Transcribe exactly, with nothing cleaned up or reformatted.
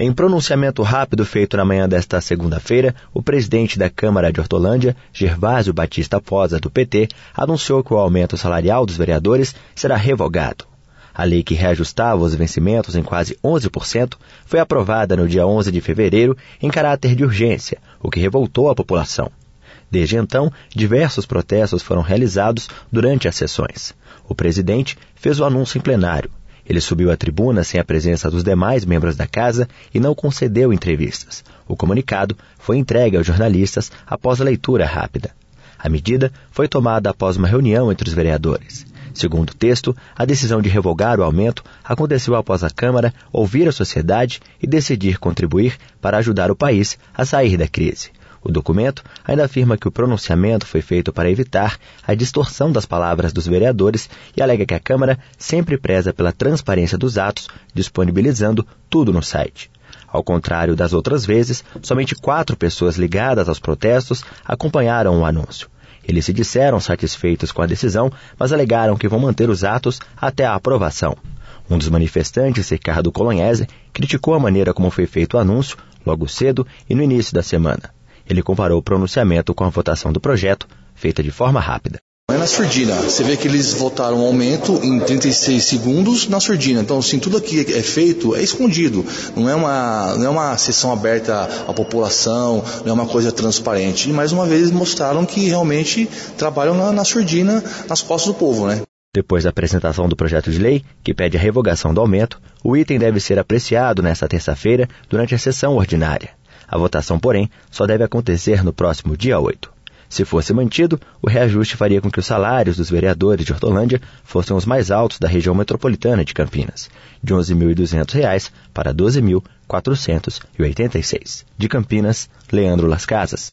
Em pronunciamento rápido feito na manhã desta segunda-feira, o presidente da Câmara de Hortolândia, Gervásio Batista Posa, do P T, anunciou que o aumento salarial dos vereadores será revogado. A lei que reajustava os vencimentos em quase onze por cento foi aprovada no dia onze de fevereiro em caráter de urgência, o que revoltou a população. Desde então, diversos protestos foram realizados durante as sessões. O presidente fez o anúncio em plenário. Ele subiu à tribuna sem a presença dos demais membros da casa e não concedeu entrevistas. O comunicado foi entregue aos jornalistas após a leitura rápida. A medida foi tomada após uma reunião entre os vereadores. Segundo o texto, a decisão de revogar o aumento aconteceu após a Câmara ouvir a sociedade e decidir contribuir para ajudar o país a sair da crise. O documento ainda afirma que o pronunciamento foi feito para evitar a distorção das palavras dos vereadores e alega que a Câmara sempre preza pela transparência dos atos, disponibilizando tudo no site. Ao contrário das outras vezes, somente quatro pessoas ligadas aos protestos acompanharam o anúncio. Eles se disseram satisfeitos com a decisão, mas alegaram que vão manter os atos até a aprovação. Um dos manifestantes, Ricardo Colonhese, criticou a maneira como foi feito o anúncio, logo cedo e no início da semana. Ele comparou o pronunciamento com a votação do projeto, feita de forma rápida. É na surdina. Você vê que eles votaram um aumento em trinta e seis segundos na surdina. Então, assim, tudo aqui é feito, é escondido. Não é uma, não é uma sessão aberta à população, não é uma coisa transparente. E, mais uma vez, eles mostraram que realmente trabalham na, na surdina, nas costas do povo, né? Depois da apresentação do projeto de lei, que pede a revogação do aumento, o item deve ser apreciado nesta terça-feira durante a sessão ordinária. A votação, porém, só deve acontecer no próximo dia oito. Se fosse mantido, o reajuste faria com que os salários dos vereadores de Hortolândia fossem os mais altos da região metropolitana de Campinas, de onze mil e duzentos reais para doze mil quatrocentos e oitenta e seis. De Campinas, Leandro Las Casas.